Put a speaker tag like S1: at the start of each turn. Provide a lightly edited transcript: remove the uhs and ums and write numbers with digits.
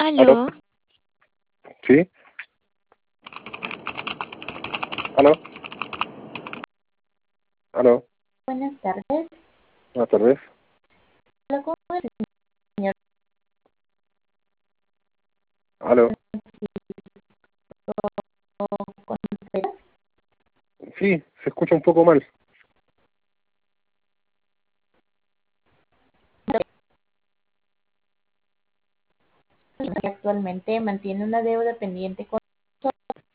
S1: ¿Aló?
S2: Aló,
S1: ¿Sí? ¿Aló? ¿Aló?
S2: buenas tardes.
S1: Buenas tardes.
S2: Hablo con el señor
S1: ¿Aló?
S2: Contreras.
S1: Sí, se escucha un poco mal.
S2: Que actualmente mantiene una deuda pendiente con nosotros.